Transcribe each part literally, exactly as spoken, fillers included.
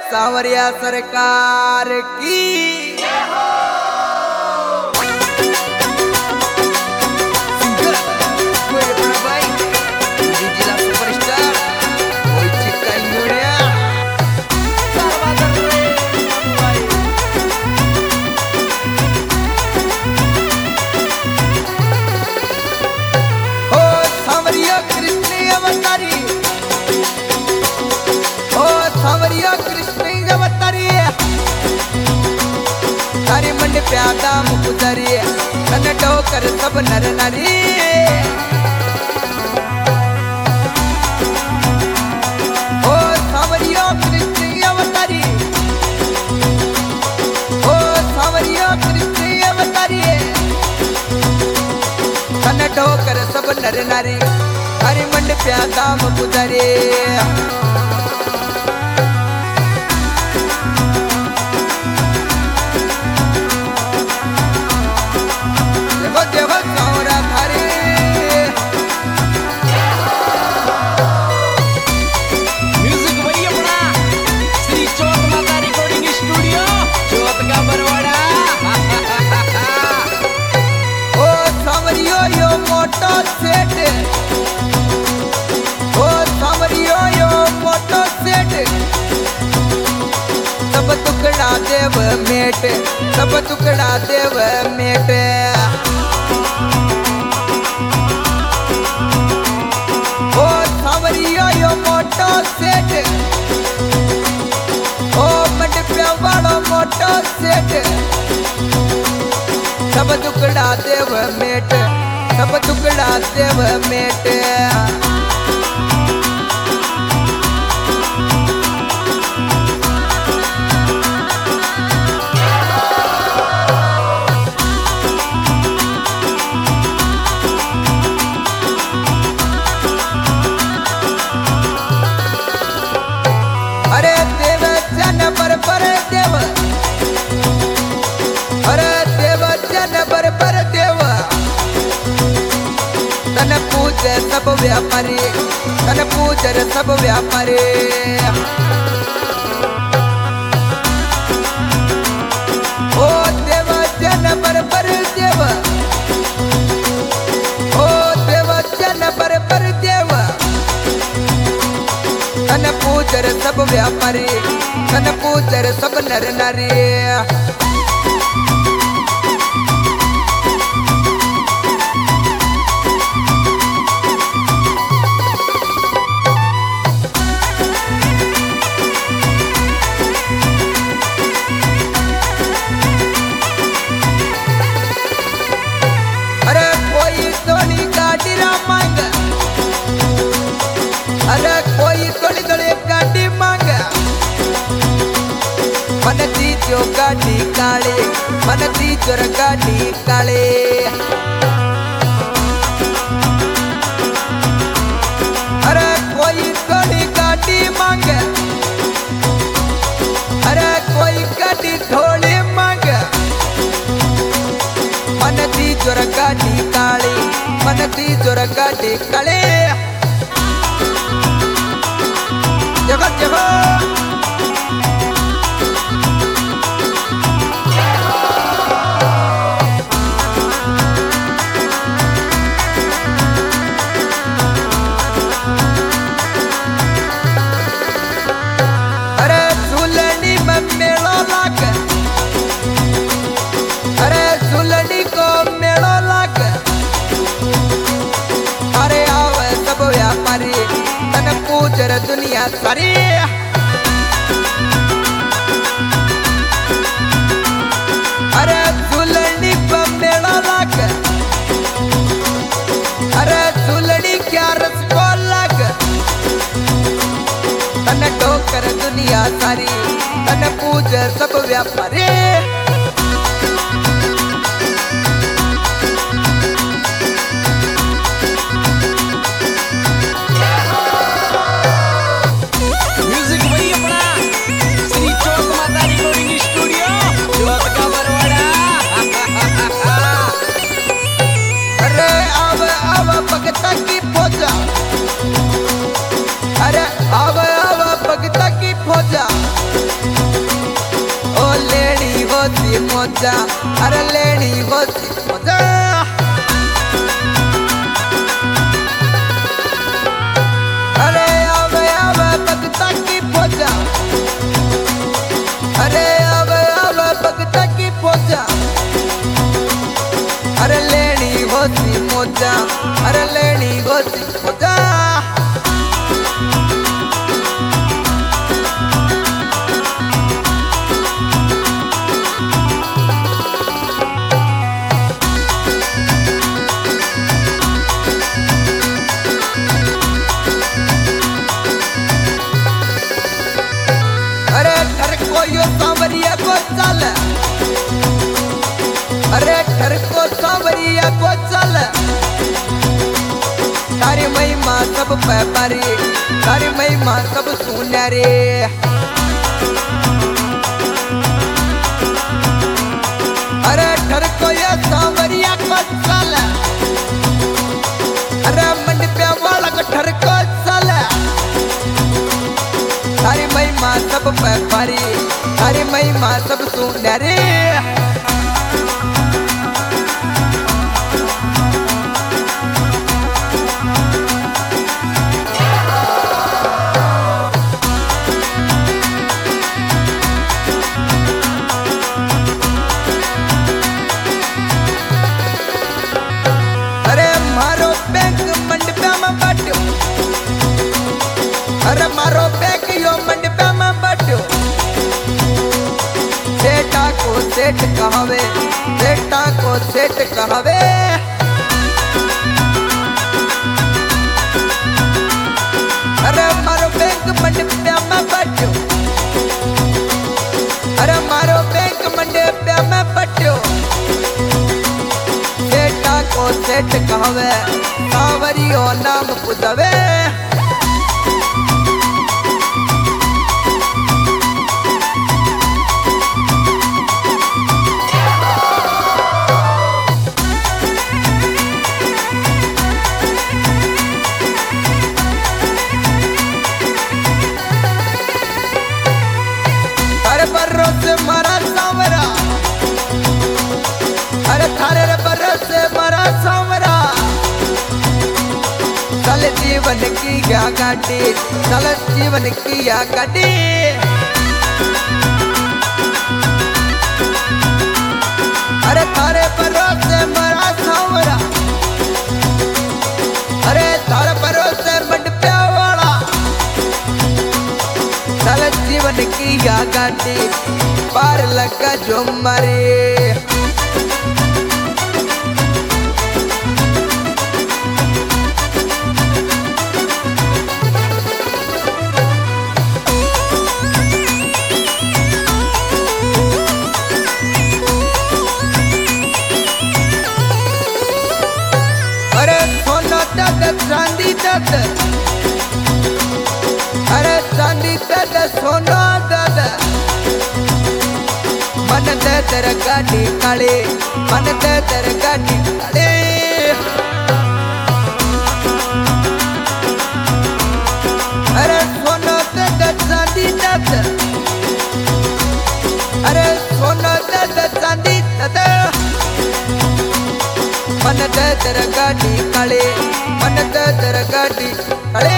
सांवरिया सरकार की प्यादा मुकुदरी कन डोकर सब नर नरी ओ सांवरियो कृष्ण अवतारी ओ सांवरियो कृष्ण अवतारी कन डोकर सब नर नारी हरि मंड प्यादा मुकुदरी देव मेट सब टुकड़ा देव मेट ओ सांवरियो यो मोटो सेठ ओ मंडपिया वालो मोटो सेठ सब टुकड़ा देव मेट सब टुकड़ा देव मेट सब व्यापारी तन पूजर सब व्यापारी ओ देव जन पर पर देव ओ देव जन पर पर देव तन पूजर सब व्यापारी तन पूजर सब नर नारी जो गाड़ी काले मन तीजर गाड़ी काले अरे कोई थोड़ी गाड़ी मांगे अरे कोई गाड़ी थोड़ी मांगे मन तीजर गाड़ी काले मन तीजर गाड़ी काले जगह जगह पूजर दुनिया सारी अरे झूलनी पर मेला लाग अरे झूलनी क्या रसगो लाग तन डोकर दुनिया सारी तन पूजर सब व्यापारी अरे आवा आवा भगता की फौजा ओ लेनी होती मौजा, अरे लेनी होती मौजा। अरे आवे आवे भगता की फौजा, अरे आवे आवे भगता की फौजा। अरे लेनी होती मौजा, अरे लेनी होती मौजा। अरे ठर को यो सांवरिया को चल, अरे ठर को सांवरिया को चल। तारी महिमा सब पे पारी, तारी महिमा सब सुन्यारे। अरे ठर को यो सांवरिया को चल, अरे मंडपिया वाला को ठर को चल। तारी महिमा सब पे पारी, तारी महिमा सब सुन्यारे। अरे मारो बैंक मंडपिया में बाट्यो, अरे मारो बैंक यो मंडपिया में बाट्यो। सेठा को सेठ कहावे, सेठा को सेठ कहावे। अरे मारो बैंक मंडपिया में बाट्यो, अरे मारो बैंक मंडपिया में बाट्यो। सेठा को सेठ कहावे, सांवरियो नाम पुजावे। थारे भरोसे मारा सांवरा, अरे थारे भरोसे मारा सांवरा। चल जीवन की या गाड़ी, चल जीवन की या गाड़ी। अरे थारे भरोसे मारा सांवरा, अरे थारे भरोसे मंडपिया वाला। चल जीवन की या गाड़ी, पार लगा जो मरे। अरे सोना दद चांदी दद, अरे चांदी दद सोना दद। मन दे तेरे गाड़ी काले, मन दे तेरे गाड़ी काले। अरे सोना दद चांदी दद, अरे सोना दद चांदी दद। मन दे तेरे गाड़ी काले, मन दे तेरे गाड़ी काले।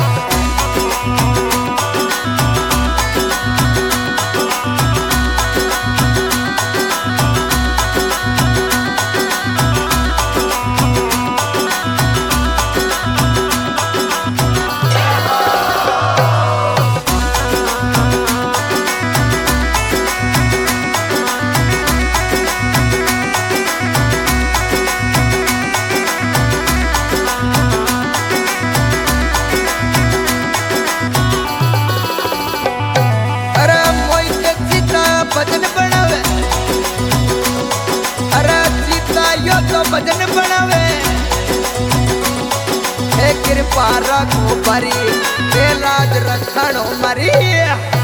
भजन बनावे हे कृपा रखो परी, हे लाज रखणो मरी।